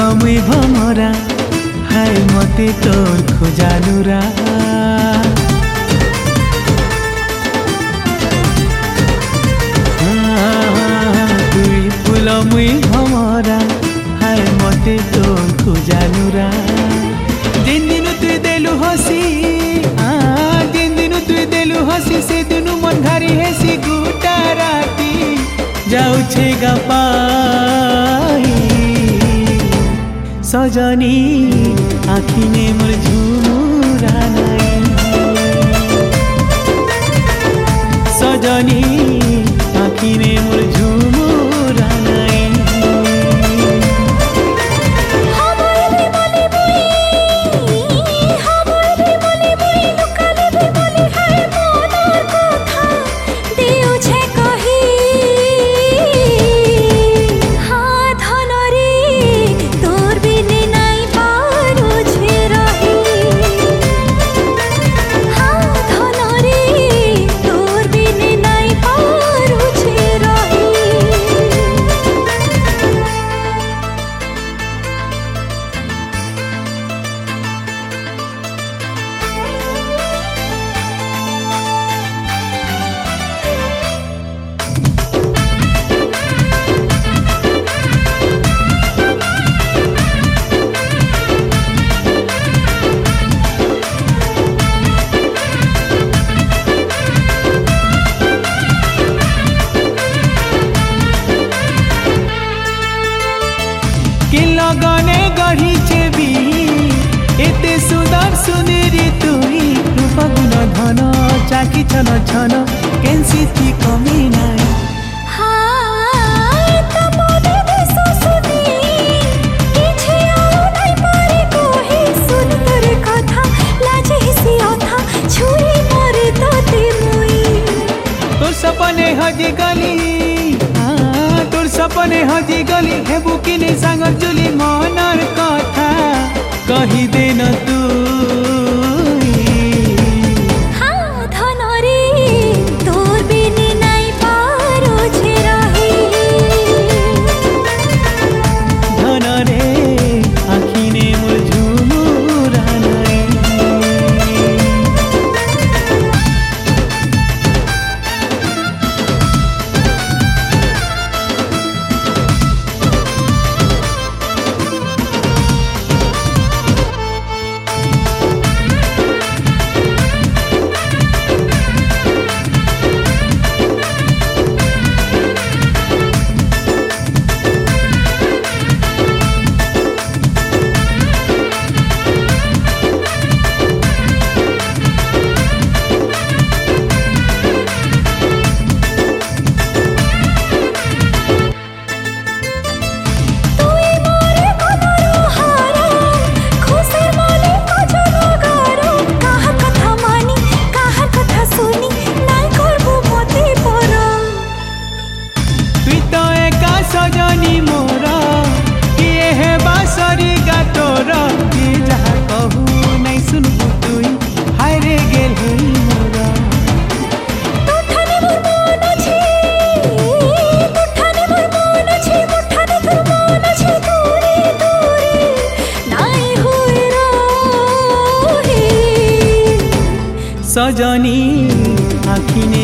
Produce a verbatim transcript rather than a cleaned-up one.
मुई भमरा हाय मते तोर खोजालुरा तुई फूल मुई भमरा हाय मते तोर खोजालुरा दिन दिन तुई देलु हसी दिन दिन तुई देलु हसी से दिनु मन घारी हेसी गुटा राती जाउछे गपाई सजनी आखिने मोर झुमुरा नाई सजनी आखिने मोर झुमुरा नाई लगने गढ़ी छेबी एते सुंदर सुनेरी तुई रूप गुण धन चाकी छन छन केंसी थी कमी नाई हाय त मोदे देसो सुनी किछि आउ नाई पारे कोहे सुन तोर कथा लाजे हिसी अथा छुई मोर तते मुई तोर सपने हजी गली तोर सपने हजी गली हेबु किने सांग जुली मनर कथा कही देन तू हाँ धन रे तोर बिने नाई पारो छे रही धन रे आखिने मोर झुमुरा नाई सजनी मोरा किए है बासरी गातोर कि जहाँ कहू नहीं सुनबू तुई हाय रे गेल हेई मोरा तुठाने मोर मन अछि तुठाने मोर मन अछि तुठाने तोर मन अछि दूरे दूरे नाई होए रहे सजनी आखिने